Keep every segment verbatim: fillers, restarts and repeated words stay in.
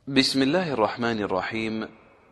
بسم الله الرحمن الرحيم.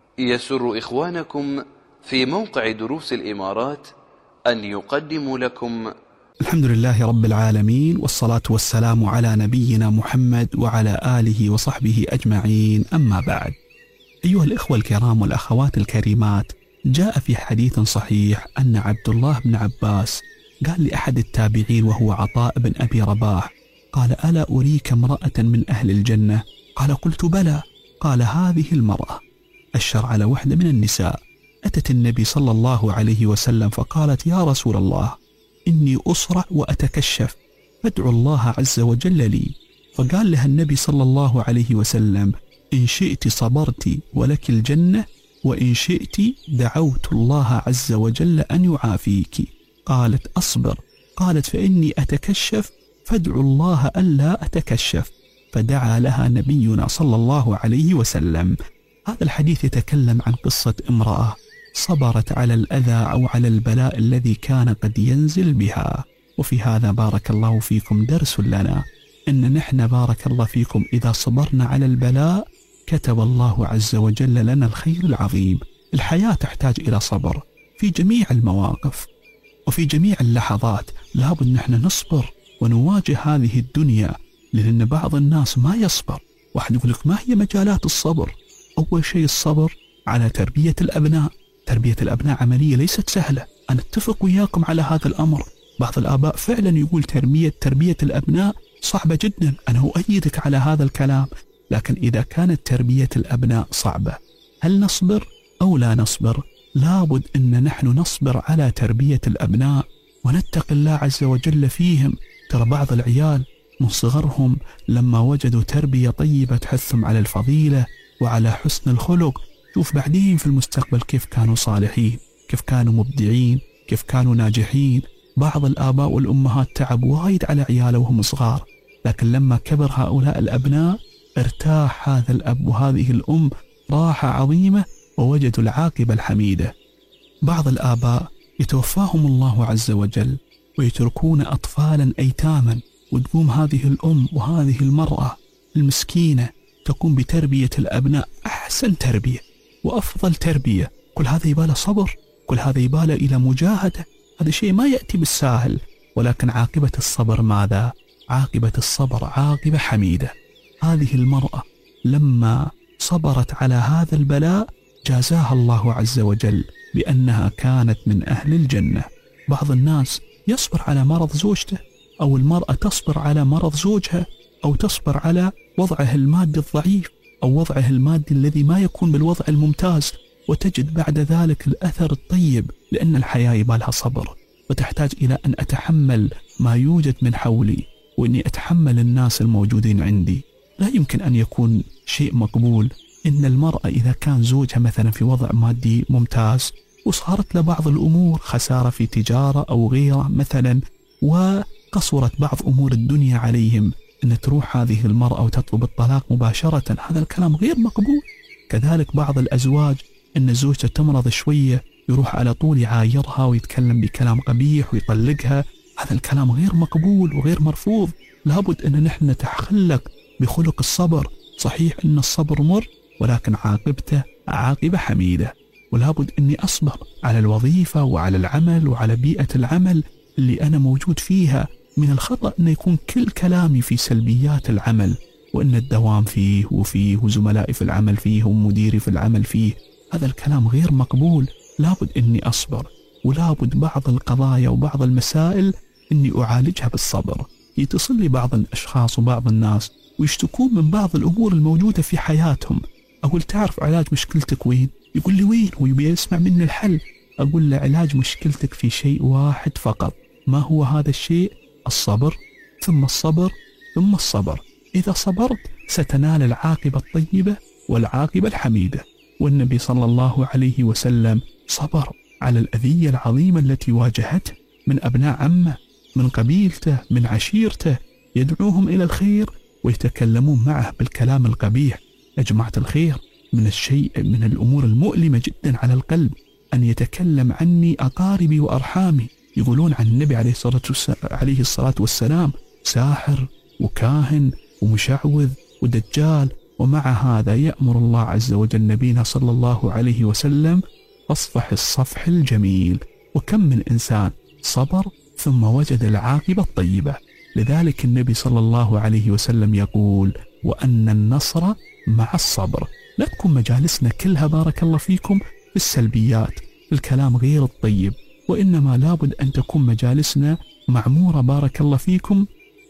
يسر إخوانكم في موقع دروس الإمارات أن يقدموا لكم الحمد لله رب العالمين، والصلاة والسلام على نبينا محمد وعلى آله وصحبه أجمعين، أما بعد. أيها الإخوة الكرام والأخوات الكريمات، جاء في حديث صحيح أن عبد الله بن عباس قال لأحد التابعين وهو عطاء بن أبي رباح، قال: ألا أريك امرأة من أهل الجنة؟ قال: قلت بلى. قال: هذه المرأة أشر على وحدة من النساء أتت النبي صلى الله عليه وسلم فقالت: يا رسول الله، إني أصرع وأتكشف، فادعو الله عز وجل لي. فقال لها النبي صلى الله عليه وسلم: إن شئت صبرت ولك الجنة، وإن شئت دعوت الله عز وجل أن يعافيك. قالت: أصبر. قالت: فإني أتكشف، فادعو الله ألا أتكشف. فدعا لها نبينا صلى الله عليه وسلم. هذا الحديث يتكلم عن قصة امرأة صبرت على الأذى أو على البلاء الذي كان قد ينزل بها. وفي هذا بارك الله فيكم درس لنا، إن نحن بارك الله فيكم إذا صبرنا على البلاء كتب الله عز وجل لنا الخير العظيم. الحياة تحتاج إلى صبر في جميع المواقف وفي جميع اللحظات. لابد نحن نصبر ونواجه هذه الدنيا، لأن بعض الناس ما يصبر. واحد يقول لك: ما هي مجالات الصبر؟ أول شيء الصبر على تربية الأبناء. تربية الأبناء عملية ليست سهلة، أنا أتفق وياكم على هذا الأمر. بعض الآباء فعلا يقول تربية تربية الأبناء صعبة جدا، أنا أؤيدك على هذا الكلام. لكن إذا كانت تربية الأبناء صعبة، هل نصبر أو لا نصبر؟ لابد أن نحن نصبر على تربية الأبناء ونتقي الله عز وجل فيهم. ترى بعض العيال من صغرهم لما وجدوا تربية طيبة تحثهم على الفضيلة وعلى حسن الخلق، شوف بعدين في المستقبل كيف كانوا صالحين، كيف كانوا مبدعين، كيف كانوا ناجحين. بعض الآباء والأمهات تعب وايد على عياله وهم صغار، لكن لما كبر هؤلاء الأبناء ارتاح هذا الأب وهذه الأم راحة عظيمة ووجدوا العاقبة الحميدة. بعض الآباء يتوفاهم الله عز وجل ويتركون أطفالا أيتاما، وتقوم هذه الأم وهذه المرأة المسكينة تقوم بتربية الأبناء أحسن تربية وأفضل تربية. كل هذا يباله صبر، كل هذا يباله إلى مجاهدة. هذا شيء ما يأتي بالساهل، ولكن عاقبة الصبر ماذا؟ عاقبة الصبر عاقبة حميدة. هذه المرأة لما صبرت على هذا البلاء جازاها الله عز وجل بأنها كانت من أهل الجنة. بعض الناس يصبر على مرض زوجته، أو المرأة تصبر على مرض زوجها، أو تصبر على وضعه المادي الضعيف، أو وضعه المادي الذي ما يكون بالوضع الممتاز، وتجد بعد ذلك الأثر الطيب. لأن الحياة يبالها صبر، وتحتاج إلى أن أتحمل ما يوجد من حولي، وإني أتحمل الناس الموجودين عندي. لا يمكن أن يكون شيء مقبول إن المرأة إذا كان زوجها مثلا في وضع مادي ممتاز وصارت لبعض الأمور خسارة في تجارة أو غيره مثلا، وقصرت بعض أمور الدنيا عليهم، أن تروح هذه المرأة وتطلب الطلاق مباشرة. هذا الكلام غير مقبول. كذلك بعض الأزواج أن زوجته تمرض شوية يروح على طول يعايرها ويتكلم بكلام قبيح ويطلقها. هذا الكلام غير مقبول وغير مرفوض. لابد أن نحن نتخلق بخلق الصبر. صحيح أن الصبر مر، ولكن عاقبته عاقبة حميدة. ولابد أني أصبر على الوظيفة وعلى العمل وعلى بيئة العمل اللي أنا موجود فيها. من الخطأ أن يكون كل كلامي في سلبيات العمل، وأن الدوام فيه وفيه وزملائي في العمل فيه ومديري في العمل فيه. هذا الكلام غير مقبول. لابد أني أصبر، ولابد بعض القضايا وبعض المسائل أني أعالجها بالصبر. يتصل لي بعض الأشخاص وبعض الناس ويشتكون من بعض الأمور الموجودة في حياتهم. أقول: تعرف علاج مشكلتك وين؟ يقول لي: وين؟ ويبي يسمع مني الحل. أقول له: علاج مشكلتك في شيء واحد فقط. ما هو هذا الشيء؟ الصبر، ثم الصبر، ثم الصبر. إذا صبرت ستنال العاقبة الطيبة والعاقبة الحميدة. والنبي صلى الله عليه وسلم صبر على الأذية العظيمة التي واجهته من أبناء عمه، من قبيلته، من عشيرته، يدعوهم إلى الخير ويتكلمون معه بالكلام القبيح. يا جماعة الخير، من الشيء من الأمور المؤلمة جدا على القلب أن يتكلم عني أقاربي وأرحامي، يقولون عن النبي عليه الصلاة والسلام, عليه الصلاة والسلام ساحر وكاهن ومشعوذ ودجال. ومع هذا يأمر الله عز وجل نبينا صلى الله عليه وسلم فاصفح الصفح الجميل. وكم من إنسان صبر ثم وجد العاقبة الطيبة. لذلك النبي صلى الله عليه وسلم يقول: وأن النصر مع الصبر. لا تكون مجالسنا كلها بارك الله فيكم في السلبيات، في الكلام غير الطيب، وإنما لابد أن تكون مجالسنا معمورة بارك الله فيكم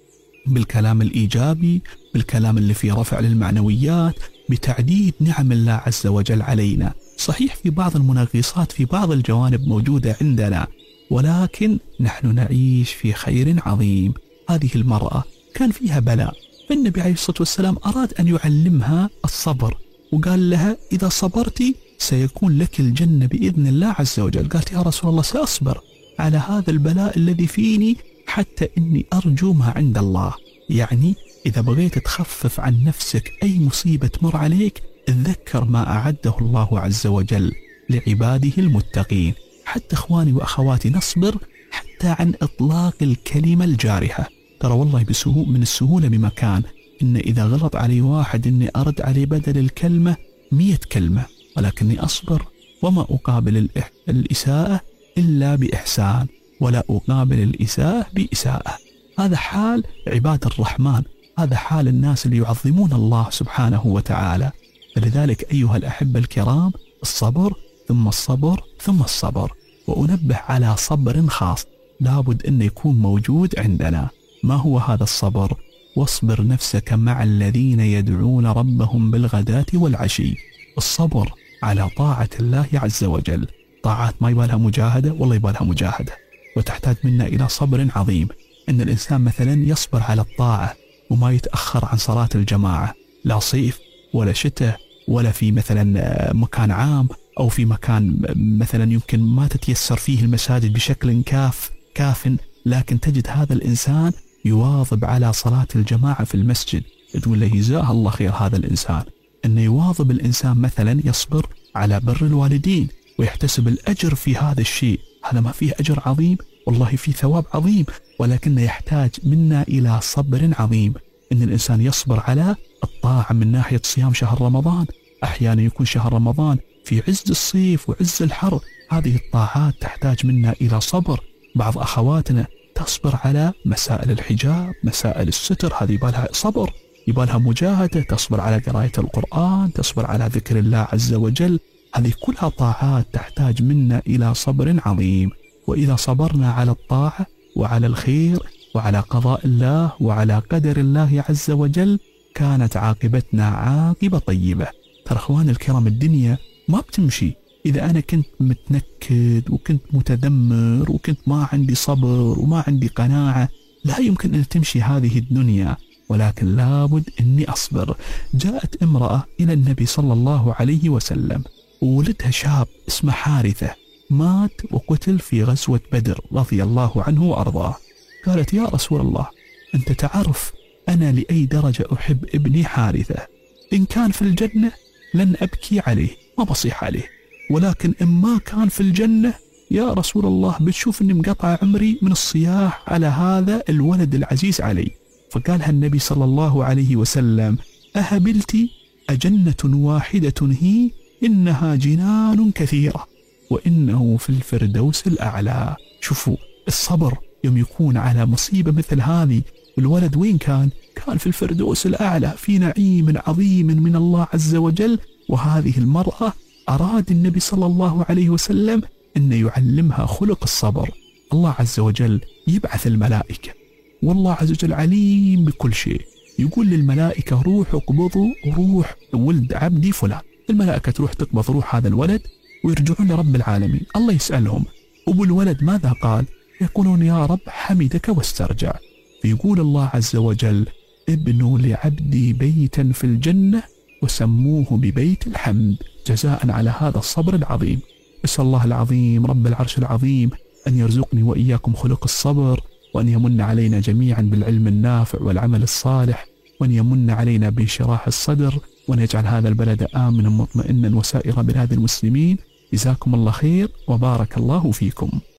بالكلام الإيجابي، بالكلام اللي فيه رفع للمعنويات، بتعديد نعم الله عز وجل علينا. صحيح في بعض المنغصات في بعض الجوانب موجودة عندنا، ولكن نحن نعيش في خير عظيم. هذه المرأة كان فيها بلاء، فالنبي عليه الصلاة والسلام أراد أن يعلمها الصبر، وقال لها: إذا صبرتي سيكون لك الجنة بإذن الله عز وجل. قالت: يا رسول الله سأصبر على هذا البلاء الذي فيني حتى إني أرجو ما عند الله. يعني إذا بغيت تخفف عن نفسك أي مصيبة تمر عليك، تذكر ما أعده الله عز وجل لعباده المتقين. حتى إخواني وأخواتي نصبر حتى عن إطلاق الكلمة الجارحة. ترى والله بسهو من السهولة بمكان إن إذا غلط علي واحد إني أرد عليه بدل الكلمة مية كلمة، ولكني أصبر وما أقابل الإساءة إلا بإحسان، ولا أقابل الإساءة بإساءة. هذا حال عباد الرحمن، هذا حال الناس اللي يعظمون الله سبحانه وتعالى. فلذلك أيها الأحبة الكرام، الصبر ثم الصبر ثم الصبر. وأنبه على صبر خاص لابد أن يكون موجود عندنا. ما هو هذا الصبر؟ واصبر نفسك مع الذين يدعون ربهم بالغداة والعشي. الصبر على طاعة الله عز وجل. طاعات ما يبالها مجاهدة، والله يبالها مجاهدة، وتحتاج منا إلى صبر عظيم. أن الإنسان مثلا يصبر على الطاعة وما يتأخر عن صلاة الجماعة، لا صيف ولا شتاء ولا في مثلا مكان عام أو في مكان مثلا يمكن ما تتيسر فيه المساجد بشكل كاف كاف لكن تجد هذا الإنسان يواظب على صلاة الجماعة في المسجد. تقول له جزاه الله خير هذا الإنسان. أن يواظب الإنسان مثلا يصبر على بر الوالدين ويحتسب الأجر في هذا الشيء، هذا ما فيه أجر عظيم، والله فيه ثواب عظيم، ولكن يحتاج منا إلى صبر عظيم. أن الإنسان يصبر على الطاعة من ناحية صيام شهر رمضان. أحيانا يكون شهر رمضان في عز الصيف وعز الحر، هذه الطاعات تحتاج منا إلى صبر. بعض أخواتنا تصبر على مسائل الحجاب، مسائل الستر، هذه يبالها صبر، يبالها مجاهدة. تصبر على قراءة القرآن، تصبر على ذكر الله عز وجل، هذه كلها طاعات تحتاج منا إلى صبر عظيم. وإذا صبرنا على الطاعة وعلى الخير وعلى قضاء الله وعلى قدر الله عز وجل، كانت عاقبتنا عاقبة طيبة. ترى أخوان الكرام، الدنيا ما بتمشي إذا أنا كنت متنكد وكنت متذمر وكنت ما عندي صبر وما عندي قناعة، لا يمكن أن تمشي هذه الدنيا، ولكن لابد أني أصبر. جاءت امرأة إلى النبي صلى الله عليه وسلم، وولدها شاب اسمه حارثة، مات وقتل في غزوة بدر رضي الله عنه وأرضاه. قالت: يا رسول الله، أنت تعرف أنا لأي درجة أحب ابني حارثة، إن كان في الجنة لن أبكي عليه، ما بصيح عليه، ولكن إن ما كان في الجنة يا رسول الله بتشوف أني مقطع عمري من الصياح على هذا الولد العزيز علي. فقالها النبي صلى الله عليه وسلم: أهبلتي أجنة واحدة هي، إنها جنان كثيرة وإنه في الفردوس الأعلى. شوفوا الصبر يوم يكون على مصيبة مثل هذه، والولد وين كان؟ كان في الفردوس الأعلى، في نعيم عظيم من الله عز وجل. وهذه المرأة أراد النبي صلى الله عليه وسلم أن يعلمها خلق الصبر. الله عز وجل يبعث الملائكة، والله عز وجل عليم بكل شيء، يقول للملائكة: روحوا اقبضوا روح ولد عبدي فلان. الملائكة تروح تقبض روح هذا الولد ويرجعون لرب العالمين. الله يسألهم: أبو الولد ماذا قال؟ يقولون: يا رب حمدك واسترجع. فيقول الله عز وجل: ابنوا لعبدي بيتا في الجنة وسموه ببيت الحمد، جزاء على هذا الصبر العظيم. أسأل الله العظيم رب العرش العظيم أن يرزقني وإياكم خلق الصبر، وأن يمن علينا جميعا بالعلم النافع والعمل الصالح، وأن يمن علينا بانشراح الصدر، وأن يجعل هذا البلد آمنا مطمئنا وسائر بلاد المسلمين. جزاكم الله خير وبارك الله فيكم.